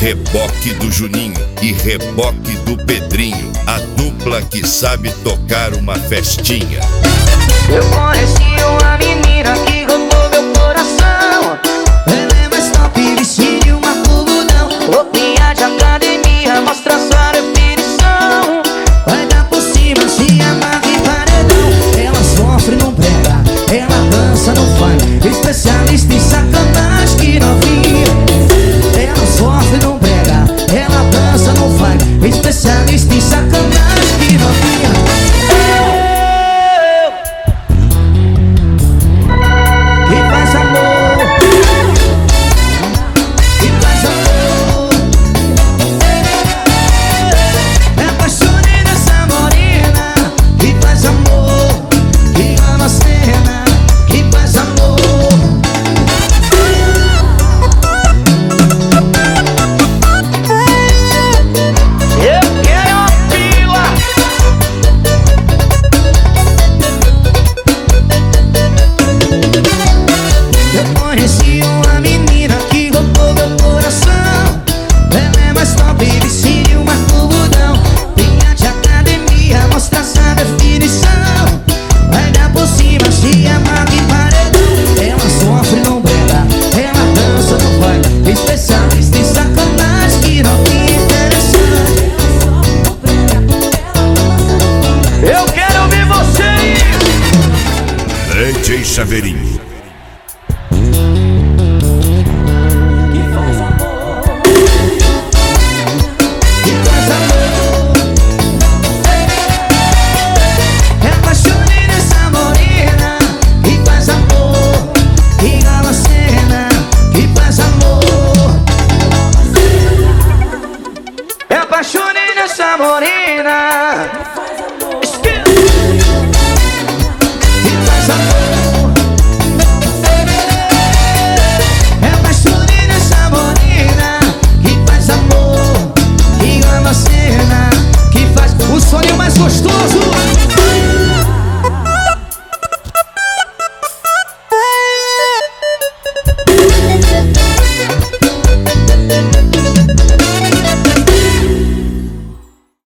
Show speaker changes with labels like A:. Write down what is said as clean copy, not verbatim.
A: Reboque do Juninho e reboque do Pedrinho, a dupla que sabe tocar uma festinha.
B: Eu conheci uma menina que roubou meu coração. Ela é mais top, vestido uma multidão. Roupinha de academia, mostra sua definição. Vai dar por cima, se amarra em paredão. Ela sofre, não prega, ela dança, não faz. Especialista em sacanagem que novinha. Ela sofre, não prega, ela dança, não faz. Especialista em sacanagem que novinha.
A: DJ Chaveirinho.
B: Apaixonei nessa morena.